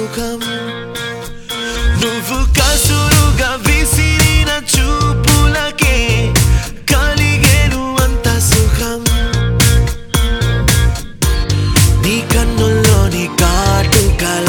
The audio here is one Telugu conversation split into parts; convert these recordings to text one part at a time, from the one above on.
సుఖం నువ్వు కసురుగా విసిరిన చూపులకే కలిగేను అంత సుఖం నీ కన్నుల్లోని కాటుకల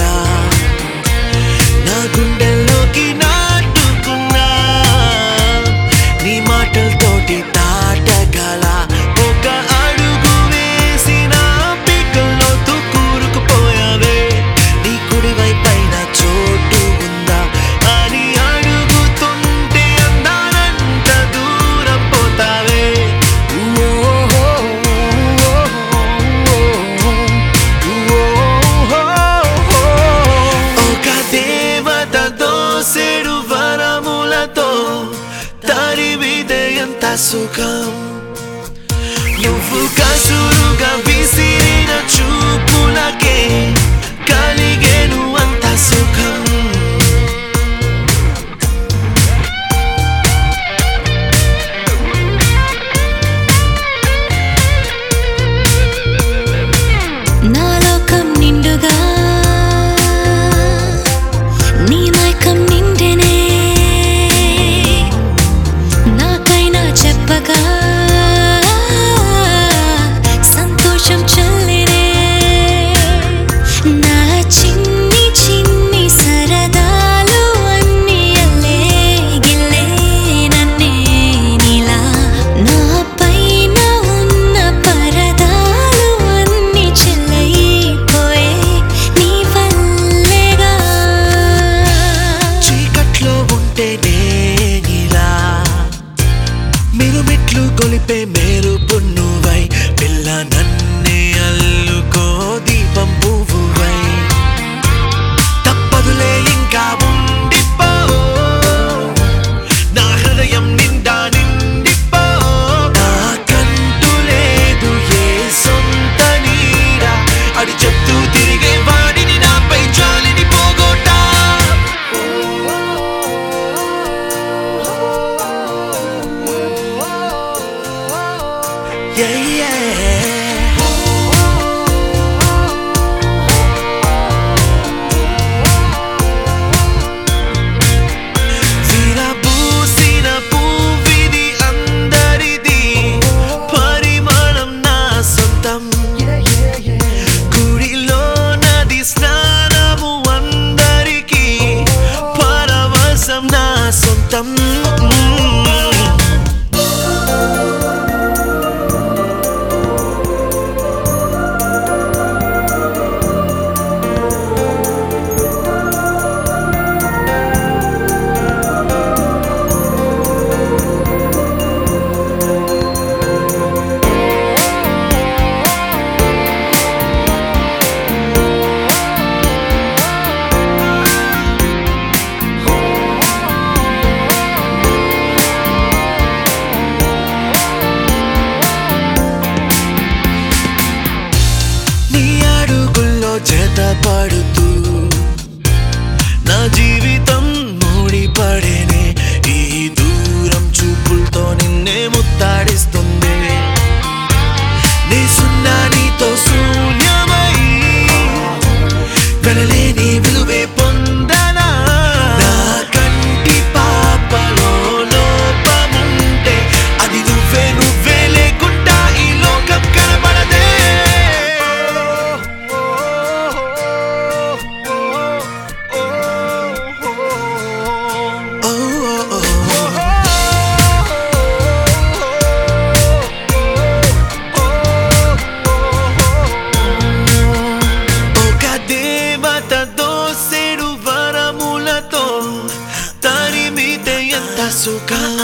నా గుండెల్లోకి నాటుకున్నా నీ మాటలతోటి తాటగల ఒక అడుగు వేసిన పిక్కల్లో కూరుకుపోయావే నీ కుడివైపైన చోటు ఉందా అని అడుగుతుంటే అందానంత దూరం పోతావే ఒక దేవత దోసెడు వరములతో తరిమిదే ఎంత సుఖం నువ్వు కసురుగా విసిరిన చూపులకే కలిగేను అంత సుఖం నా లోకం నిండుగా నీ మైకం నిండెనే నాకైనా చెప్పగా సంతోషం చల్లినే నా చిన్ని చిన్ని సరదాలు అన్నీ అల్లే గిల్లే నన్నే నీలా నా పైన ఉన్న పరదాలు అన్నీ చెల్లైపోయే నీ వల్లేగా చీకట్లో ఉంటే నేనిలా మిరుమిట్లు గొలిపే మెరుపు నువ్వై పిల్ల నన్నే అల్లుకో దీపం పువ్వువై తప్పదులే ఇంకా ఉండిపో నా హృదయం నిండా నిండిపో నాకంటూ లేదు ఏ సొంత నీడ అడి చెప్తూ తిరిగే వాడిని నాపై జాలిని పోగొట్టా yeah, yeah. విరబూసిన పువ్విది అందరిది పరిమళం నా సొంతం గుడిలో నది స్నానము అందరికీ పరవశం నా సొంతం జతపడుతూ నా జీవితం ముడిపడేనే ఈ దూరం చూపులతో నిన్నే ముత్తాడిస్తుంది నీ సున్నా నీతో శూన్యమై వెళ్ళలేని విలువే పొందనా నా కంటి పాపలో లోపముంటే అది నువ్వే నువ్వే లేకుండా ఈ లోకం కనబడదే సుఖం